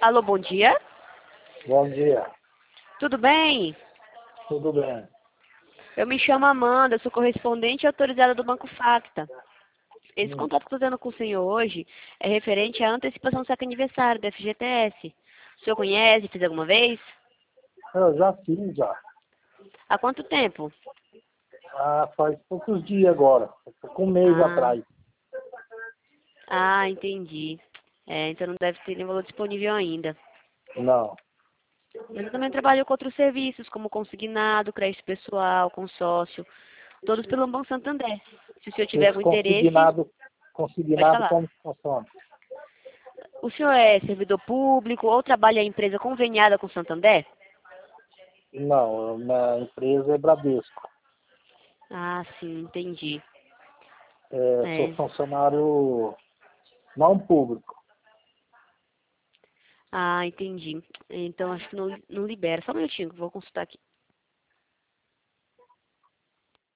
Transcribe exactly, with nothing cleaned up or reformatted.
Alô, bom dia. Bom dia, Tudo bem? tudo bem? Eu me chamo Amanda, sou correspondente autorizada do Banco Facta. Esse Hum, contato que eu estou tendo com o senhor hoje é referente à antecipação do saque aniversário do F G T S. O senhor conhece, fez alguma vez? eu já fiz já. Há quanto tempo? Ah, faz poucos dias agora, com um mês Ah, atrás. ah, entendi. É, então não deve ter nenhum valor disponível ainda. Não. Mas eu também trabalho com outros serviços, como consignado, crédito pessoal, consórcio, todos pelo Banco Santander. Se o senhor tiver Esse algum interesse, consignado, pode consignado falar. como que funciona? O senhor é servidor público ou trabalha em empresa conveniada com o Santander? Não, minha empresa é Bradesco. Ah, sim, entendi. É, sou É. funcionário não público. Ah, entendi. Então acho que não, não libera. Só um minutinho que eu vou consultar aqui.